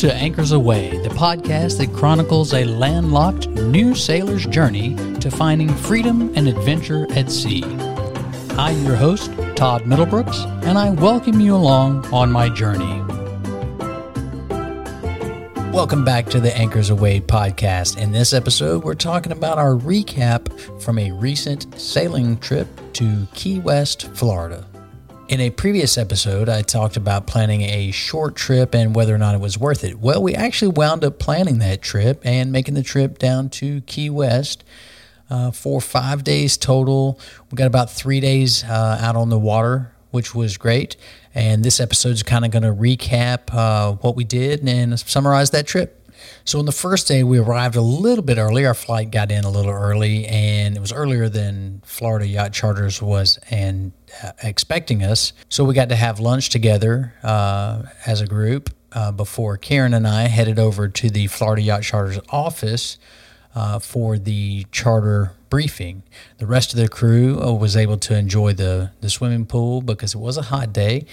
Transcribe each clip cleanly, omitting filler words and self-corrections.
to Anchors Aweigh, the podcast that chronicles a landlocked new sailor's journey to finding freedom and adventure at sea. I'm your host, Todd Middlebrooks, and I welcome you along on my journey. Welcome back to the Anchors Aweigh podcast. In this episode, we're talking about our recap from a recent sailing trip to Key West, Florida. In a previous episode, I talked about planning a short trip and whether or not it was worth it. Well, we actually wound up planning that trip and making the trip down to Key West for 5 days total. We got about 3 days out on the water, which was great. And this episode is kind of going to recap what we did and summarize that trip. So on the first day, we arrived a little bit early. Our flight got in a little early, and it was earlier than Florida Yacht Charters was expecting us. So we got to have lunch together as a group before Karen and I headed over to the Florida Yacht Charters office for the charter briefing. The rest of the crew was able to enjoy the swimming pool because it was a hot day.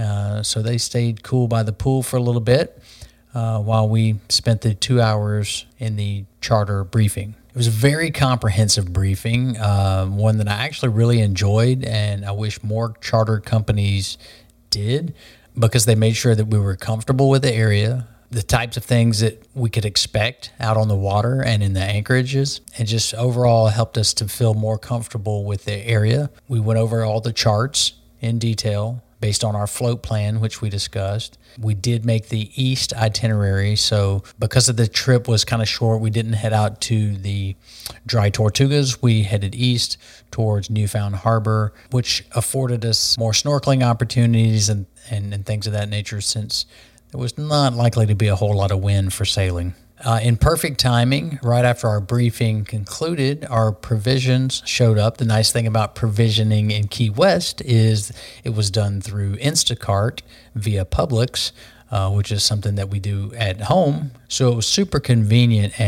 So they stayed cool by the pool for a little bit while we spent the 2 hours in the charter briefing. It was a very comprehensive briefing, one that I actually really enjoyed, and I wish more charter companies did because they made sure that we were comfortable with the area, the types of things that we could expect out on the water and in the anchorages, and just overall helped us to feel more comfortable with the area. We went over all the charts in detail based on our float plan, which we discussed. We did make the east itinerary, so because of the trip was kind of short, we didn't head out to the Dry Tortugas. We headed east towards Newfound Harbor, which afforded us more snorkeling opportunities and things of that nature, since there was not likely to be a whole lot of wind for sailing. In perfect timing, right after our briefing concluded, our provisions showed up. The nice thing about provisioning in Key West is it was done through Instacart via Publix, which is something that we do at home. So it was super convenient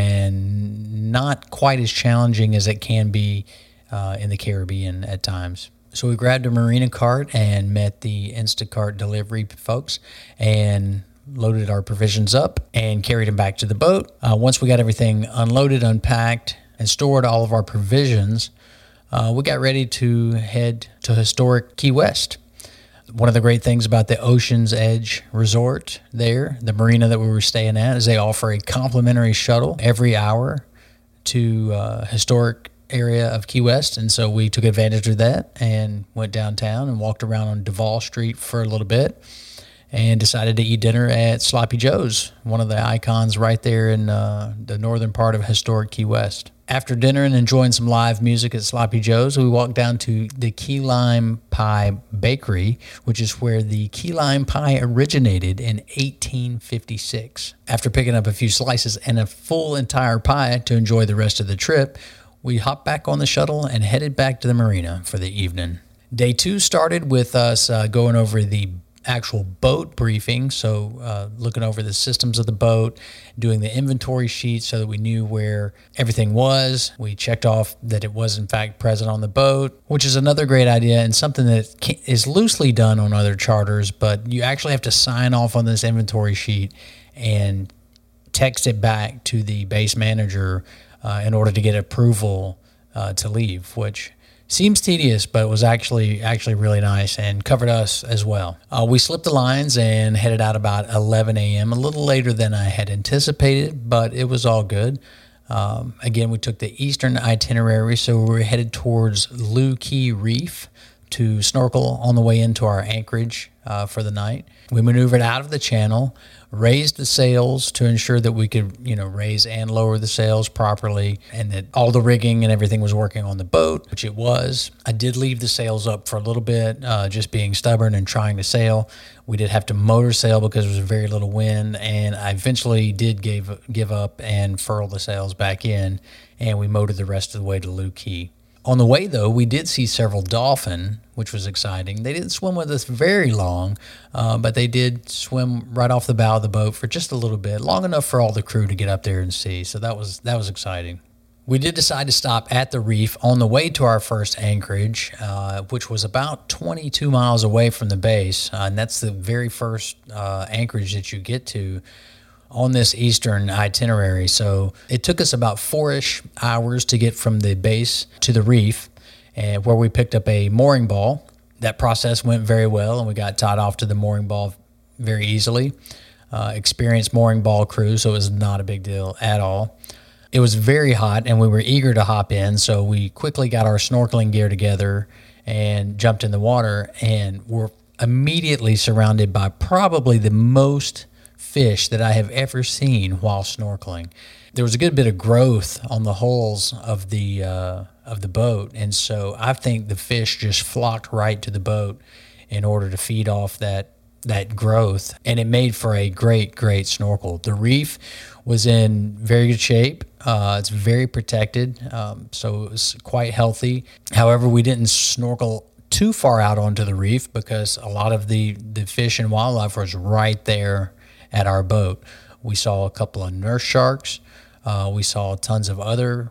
and not quite as challenging as it can be in the Caribbean at times. So we grabbed a marina cart and met the Instacart delivery folks and loaded our provisions up and carried them back to the boat. Once we got everything unloaded, unpacked, and stored all of our provisions, we got ready to head to historic Key West. One of the great things about the Ocean's Edge Resort there, the marina that we were staying at, is they offer a complimentary shuttle every hour to historic area of Key West. And so we took advantage of that and went downtown and walked around on Duval Street for a little bit, and decided to eat dinner at Sloppy Joe's, one of the icons right there in the northern part of historic Key West. After dinner and enjoying some live music at Sloppy Joe's, we walked down to the Key Lime Pie Bakery, which is where the key lime pie originated in 1856. After picking up a few slices and a full entire pie to enjoy the rest of the trip, we hopped back on the shuttle and headed back to the marina for the evening. Day 2 started with us going over the actual boat briefing, so looking over the systems of the boat, doing the inventory sheet so that we knew where everything was. We checked off that it was in fact present on the boat, which is another great idea and something that is loosely done on other charters, but you actually have to sign off on this inventory sheet and text it back to the base manager in order to get approval to leave, which seems tedious, but it was actually really nice and covered us as well. We slipped the lines and headed out about 11 a.m., a little later than I had anticipated, but it was all good. Again, we took the eastern itinerary, so we were headed towards Looe Key Reef to snorkel on the way into our anchorage for the night. We maneuvered out of the channel, raised the sails to ensure that we could, raise and lower the sails properly, and that all the rigging and everything was working on the boat, which it was. I did leave the sails up for a little bit, just being stubborn and trying to sail. We did have to motor sail because there was very little wind, and I eventually did give up and furl the sails back in, and we motored the rest of the way to Looe Key. On the way, though, we did see several dolphin, which was exciting. They didn't swim with us very long, but they did swim right off the bow of the boat for just a little bit, long enough for all the crew to get up there and see. So that was exciting. We did decide to stop at the reef on the way to our first anchorage, which was about 22 miles away from the base, and that's the very first anchorage that you get to on this eastern itinerary. So it took us about 4-ish hours to get from the base to the reef, and where we picked up a mooring ball. That process went very well, and we got tied off to the mooring ball very easily. Experienced mooring ball crew, so it was not a big deal at all. It was very hot, and we were eager to hop in, so we quickly got our snorkeling gear together and jumped in the water, and were immediately surrounded by probably the most fish that I have ever seen while snorkeling. There was a good bit of growth on the hulls of the boat, and so I think the fish just flocked right to the boat in order to feed off that growth, and it made for a great snorkel. The reef was in very good shape. It's very protected, so it was quite healthy. However, we didn't snorkel too far out onto the reef because a lot of the fish and wildlife was right there at our boat. We saw a couple of nurse sharks. We saw tons of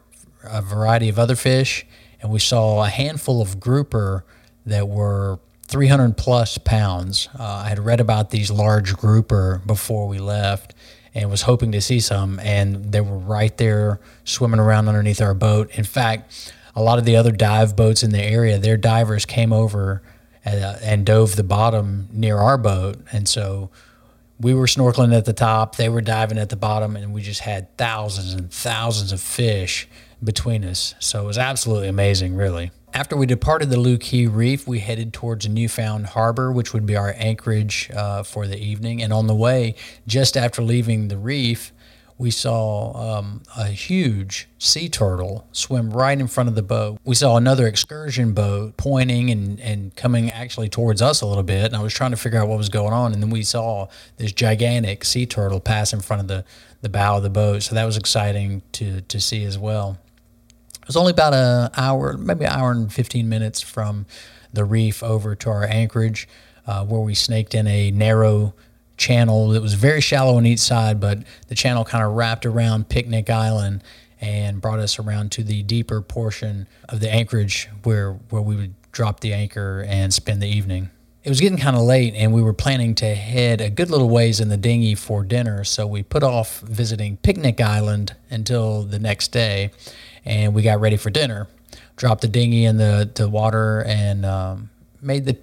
a variety of other fish, and we saw a handful of grouper that were 300 plus pounds. I had read about these large grouper before we left and was hoping to see some, and they were right there swimming around underneath our boat. In fact, a lot of the other dive boats in the area, their divers came over and dove the bottom near our boat, and so we were snorkeling at the top, they were diving at the bottom, and we just had thousands and thousands of fish between us. So it was absolutely amazing, really. After we departed the Lukey Reef, we headed towards Newfound Harbor, which would be our anchorage for the evening. And on the way, just after leaving the reef, we saw a huge sea turtle swim right in front of the boat. We saw another excursion boat pointing and coming actually towards us a little bit, and I was trying to figure out what was going on, and then we saw this gigantic sea turtle pass in front of the bow of the boat, so that was exciting to see as well. It was only about an hour, maybe an hour and 15 minutes from the reef over to our anchorage, where we snaked in a narrow channel. It was very shallow on each side, but the channel kind of wrapped around Picnic Island and brought us around to the deeper portion of the anchorage where we would drop the anchor and spend the evening. It was getting kind of late, and we were planning to head a good little ways in the dinghy for dinner, so we put off visiting Picnic Island until the next day, and we got ready for dinner. Dropped the dinghy in the water and made the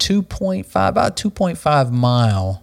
2.5 mile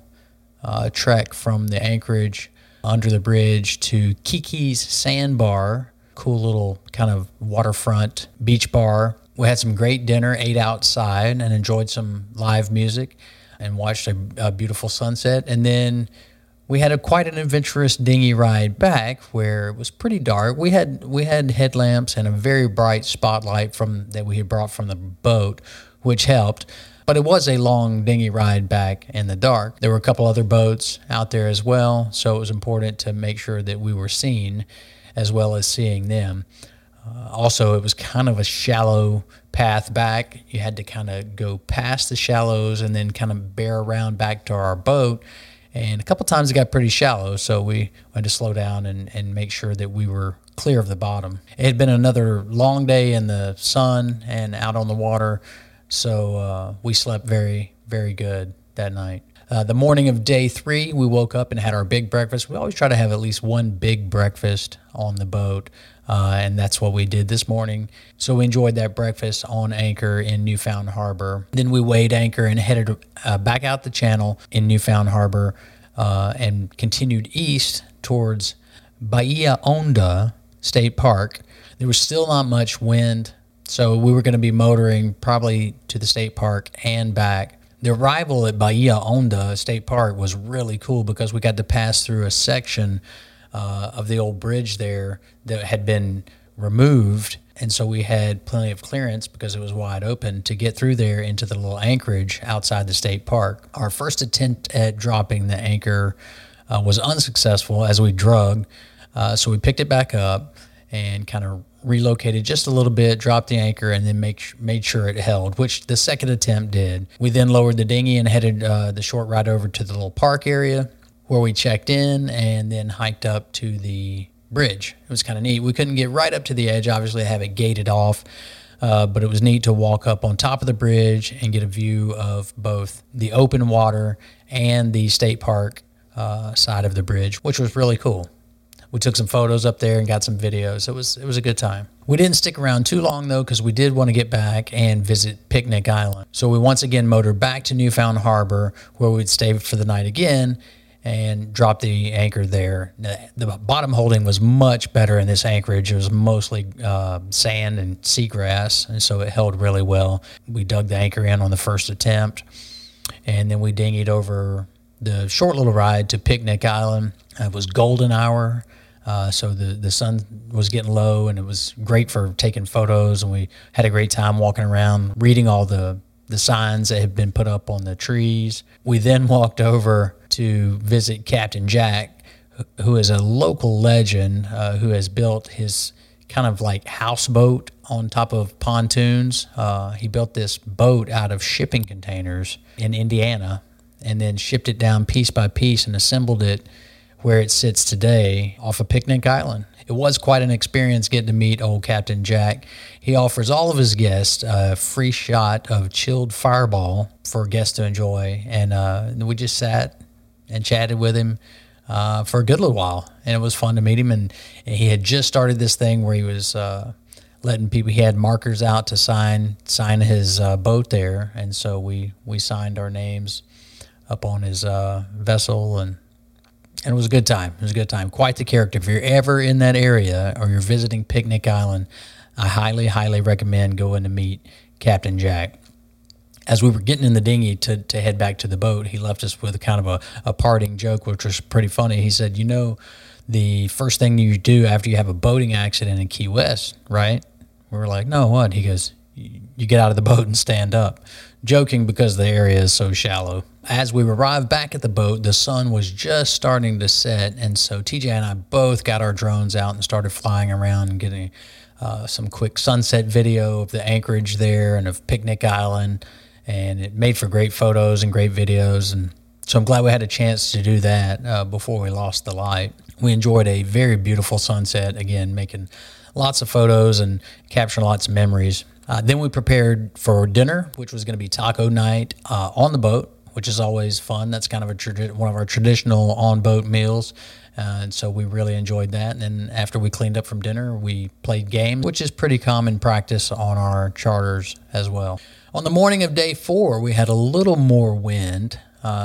trek from the anchorage under the bridge to Kiki's Sandbar, cool little kind of waterfront beach bar. We had some great dinner, ate outside, and enjoyed some live music and watched a beautiful sunset. And then we had quite an adventurous dinghy ride back where it was pretty dark. We had headlamps and a very bright spotlight that we had brought from the boat, which helped. But it was a long dinghy ride back in the dark. There were a couple other boats out there as well, so it was important to make sure that we were seen as well as seeing them. Also, it was kind of a shallow path back. You had to kind of go past the shallows and then kind of bear around back to our boat. And a couple times it got pretty shallow, so we had to slow down and make sure that we were clear of the bottom. It had been another long day in the sun and out on the water, so we slept very, very good that night. The morning of day 3, we woke up and had our big breakfast. We always try to have at least one big breakfast on the boat, and that's what we did this morning. So we enjoyed that breakfast on anchor in Newfound Harbor. Then we weighed anchor and headed back out the channel in Newfound Harbor and continued east towards Bahia Honda State Park. There was still not much wind, so we were going to be motoring probably to the state park and back. The arrival at Bahia Honda State Park was really cool because we got to pass through a section of the old bridge there that had been removed, and so we had plenty of clearance because it was wide open to get through there into the little anchorage outside the state park. Our first attempt at dropping the anchor was unsuccessful as we drug, so we picked it back up and kind of relocated just a little bit, dropped the anchor, and then made sure it held, which the second attempt did. We then lowered the dinghy and headed the short ride over to the little park area where we checked in and then hiked up to the bridge. It was kind of neat. We couldn't get right up to the edge, obviously, have it gated off, but it was neat to walk up on top of the bridge and get a view of both the open water and the state park side of the bridge, which was really cool. We took some photos up there and got some videos. It was a good time. We didn't stick around too long, though, because we did want to get back and visit Picnic Island. So we once again motored back to Newfound Harbor, where we'd stay for the night again and drop the anchor there. The bottom holding was much better in this anchorage. It was mostly sand and seagrass, and so it held really well. We dug the anchor in on the first attempt, and then we dinghied over the short little ride to Picnic Island. It was golden hour. So the sun was getting low, and it was great for taking photos, and we had a great time walking around, reading all the signs that had been put up on the trees. We then walked over to visit Captain Jack, who is a local legend, who has built his kind of like houseboat on top of pontoons. He built this boat out of shipping containers in Indiana and then shipped it down piece by piece and assembled it where it sits today off of Picnic Island. It was quite an experience getting to meet old Captain Jack. He offers all of his guests a free shot of chilled Fireball for guests to enjoy. And we just sat and chatted with him for a good little while. And it was fun to meet him. And he had just started this thing where he was letting people, he had markers out to sign his boat there. And so we signed our names up on his vessel, and it was a good time. It was a good time. Quite the character. If you're ever in that area or you're visiting Picnic Island, I highly, highly recommend going to meet Captain Jack. As we were getting in the dinghy to head back to the boat, he left us with kind of a parting joke, which was pretty funny. He said, you know, the first thing you do after you have a boating accident in Key West, right? We were like, no, what? He goes, you get out of the boat and stand up. Joking because the area is so shallow. As we arrived back at the boat, the sun was just starting to set, and so TJ and I both got our drones out and started flying around and getting some quick sunset video of the anchorage there and of Picnic Island, and it made for great photos and great videos, and so I'm glad we had a chance to do that before we lost the light. We enjoyed a very beautiful sunset, again, making lots of photos and capturing lots of memories. Then we prepared for dinner, which was going to be taco night on the boat, which is always fun. That's kind of one of our traditional on-boat meals, and so we really enjoyed that. And then after we cleaned up from dinner, we played games, which is pretty common practice on our charters as well. On the morning of day 4, we had a little more wind,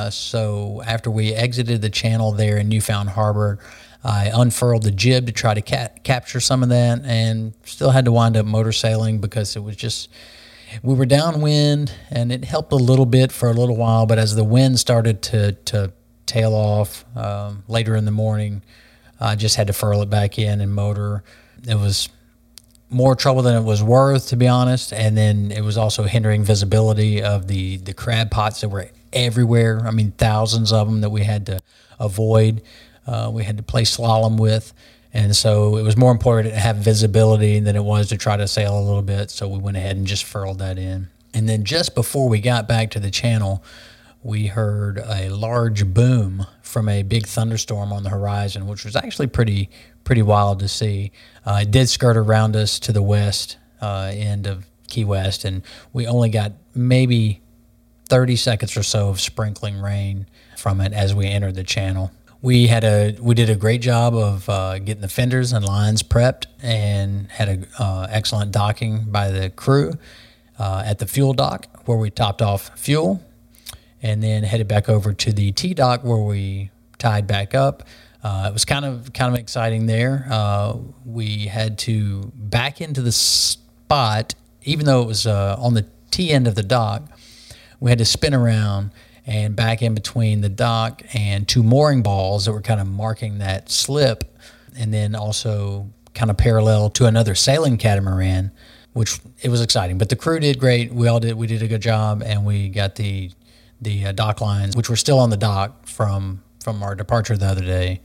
so after we exited the channel there in Newfound Harbor, I unfurled the jib to try to capture some of that, and still had to wind up motor sailing because it was just, we were downwind, and it helped a little bit for a little while, but as the wind started to tail off later in the morning, I just had to furl it back in and motor. It was more trouble than it was worth, to be honest, and then it was also hindering visibility of the crab pots that were everywhere. I mean, thousands of them that we had to avoid. We had to play slalom with, and so it was more important to have visibility than it was to try to sail a little bit, so we went ahead and just furled that in. And then just before we got back to the channel, we heard a large boom from a big thunderstorm on the horizon, which was actually pretty wild to see. It did skirt around us to the west end of Key West, and we only got maybe 30 seconds or so of sprinkling rain from it as we entered the channel. We did a great job of getting the fenders and lines prepped, and had a excellent docking by the crew at the fuel dock, where we topped off fuel, and then headed back over to the T dock where we tied back up. It was kind of exciting there. We had to back into the spot, even though it was on the T end of the dock. We had to spin around and back in between the dock and 2 mooring balls that were kind of marking that slip, and then also kind of parallel to another sailing catamaran, which it was exciting. But the crew did great. We did a good job, and we got the dock lines, which were still on the dock from our departure the other day.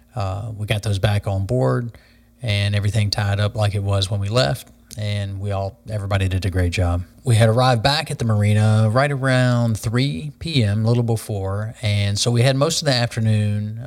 We got those back on board, and everything tied up like it was when we left. And everybody did a great job. We had arrived back at the marina right around 3 p.m., a little before, and so we had most of the afternoon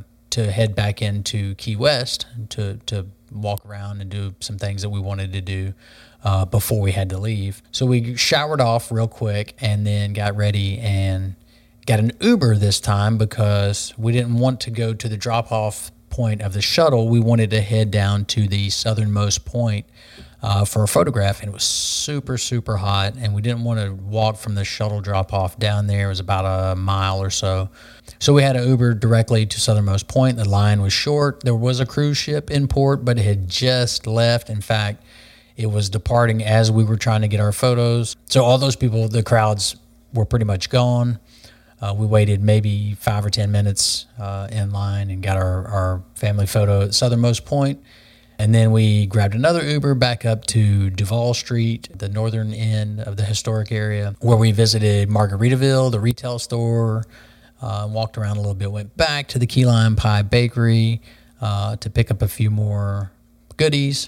to head back into Key West to walk around and do some things that we wanted to do before we had to leave. So we showered off real quick and then got ready and got an Uber this time because we didn't want to go to the drop-off point of the shuttle. We wanted to head down to the southernmost point for a photograph, and it was super, super hot, and we didn't want to walk from the shuttle drop-off down there. It was about a mile or so. So we had an Uber directly to southernmost point. The line was short. There was a cruise ship in port, but it had just left. In fact, it was departing as we were trying to get our photos. So all those people, the crowds were pretty much gone. We waited maybe 5 or 10 minutes in line and got our family photo at southernmost point. And then we grabbed another Uber back up to Duval Street, the northern end of the historic area, where we visited Margaritaville, the retail store, walked around a little bit, went back to the Key Lime Pie Bakery to pick up a few more goodies.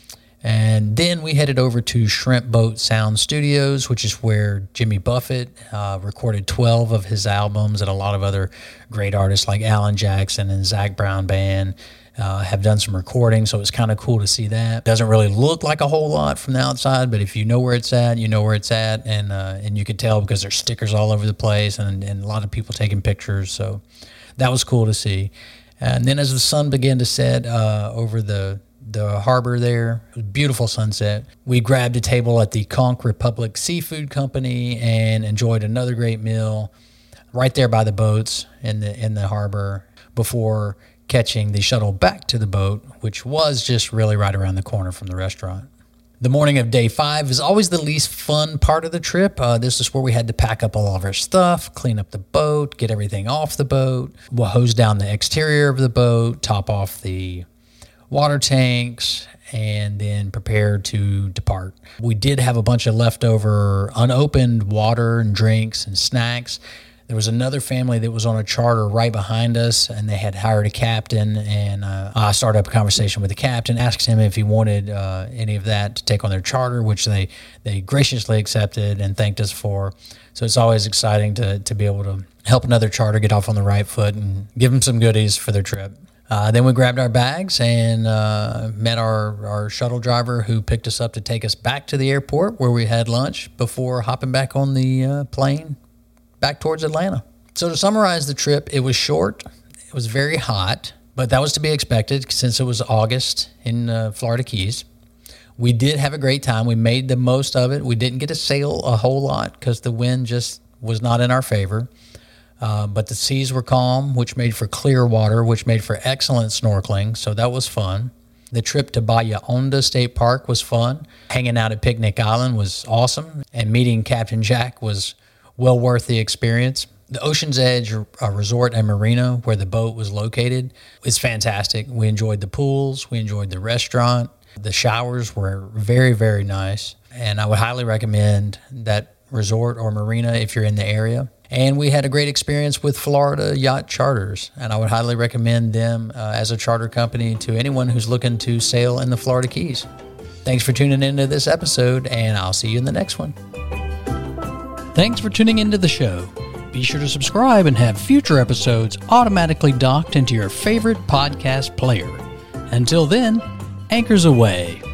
And then we headed over to Shrimp Boat Sound Studios, which is where Jimmy Buffett recorded 12 of his albums, and a lot of other great artists like Alan Jackson and Zac Brown Band have done some recording, so it's kind of cool to see that. Doesn't really look like a whole lot from the outside, but if you know where it's at, you know where it's at, and you can tell because there's stickers all over the place and a lot of people taking pictures, so that was cool to see. And then as the sun began to set over the harbor there, beautiful sunset, we grabbed a table at the Conch Republic Seafood Company and enjoyed another great meal right there by the boats in the harbor before catching the shuttle back to the boat, which was just really right around the corner from the restaurant. The morning of day 5 is always the least fun part of the trip. This is where we had to pack up all of our stuff, clean up the boat, get everything off the boat. We'll hose down the exterior of the boat, top off the water tanks, and then prepare to depart. We did have a bunch of leftover unopened water and drinks and snacks. There was another family that was on a charter right behind us, and they had hired a captain, and I started up a conversation with the captain, asked him if he wanted any of that to take on their charter, which they graciously accepted and thanked us for. So it's always exciting to be able to help another charter get off on the right foot and give them some goodies for their trip. Then we grabbed our bags and met our shuttle driver who picked us up to take us back to the airport where we had lunch before hopping back on the plane back towards Atlanta. So to summarize the trip, it was short, it was very hot, but that was to be expected since it was August in Florida Keys. We did have a great time. We made the most of it. We didn't get to sail a whole lot because the wind just was not in our favor. But the seas were calm, which made for clear water, which made for excellent snorkeling, so that was fun. The trip to Bahia Honda State Park was fun. Hanging out at Picnic Island was awesome, and meeting Captain Jack was well worth the experience. The Ocean's Edge Resort and Marina, where the boat was located, is fantastic. We enjoyed the pools. We enjoyed the restaurant. The showers were very, very nice, and I would highly recommend that resort or marina if you're in the area. And we had a great experience with Florida Yacht Charters, and I would highly recommend them as a charter company to anyone who's looking to sail in the Florida Keys. Thanks for tuning into this episode, and I'll see you in the next one. Thanks for tuning into the show. Be sure to subscribe and have future episodes automatically docked into your favorite podcast player. Until then, anchors away.